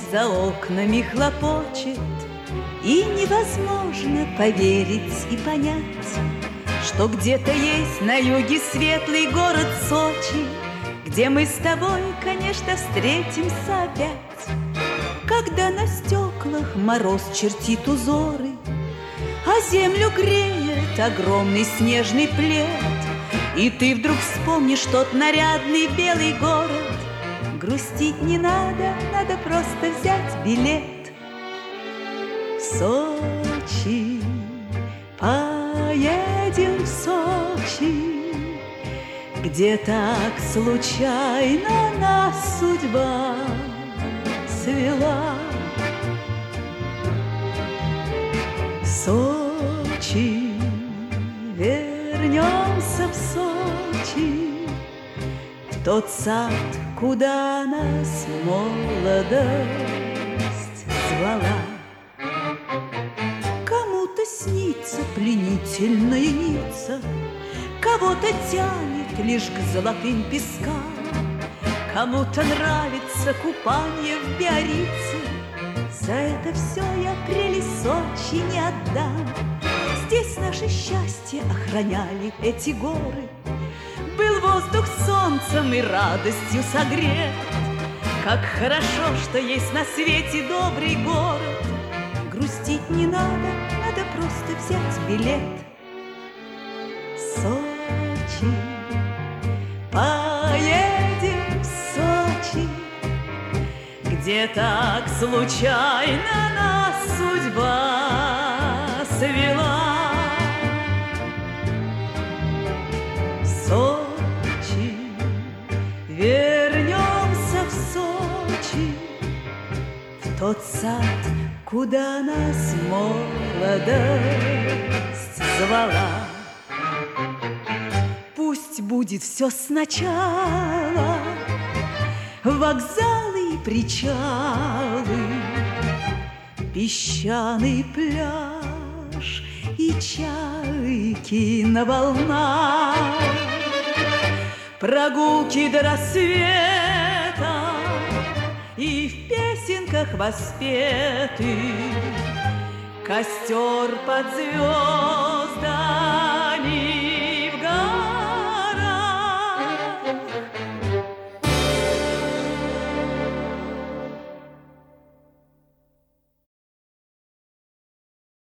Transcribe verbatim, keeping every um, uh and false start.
за окнами хлопочет, и невозможно поверить и понять, что где-то есть на юге светлый город Сочи, где мы с тобой, конечно, встретимся опять. Когда на стеклах мороз чертит узоры, а землю греет огромный снежный плед, и ты вдруг вспомнишь тот нарядный белый город, грустить не надо, надо просто взять билет. В Сочи, поедем в Сочи, где так случайно нас судьба свела. В Сочи, вернемся в Сочи, в тот сад, куда нас молодость звала. Кому-то снится пленительная ница, кого-то тянет лишь к золотым пескам, кому-то нравится купание в Биорице. За это все я прелесть Сочи не отдам. Здесь наше счастье охраняли эти горы, был воздух солнцем и радостью согрет. Как хорошо, что есть на свете добрый город, грустить не надо, надо просто взять билет. Сочи, поедем в Сочи, где так случайно нас судьба свела. В Сочи, вернемся в Сочи, в тот сад, куда нас молодость звала. Пусть будет все сначала, вокзалы и причалы, песчаный пляж и чайки на волнах, прогулки до рассвета и в песенках воспеты, костер под звездами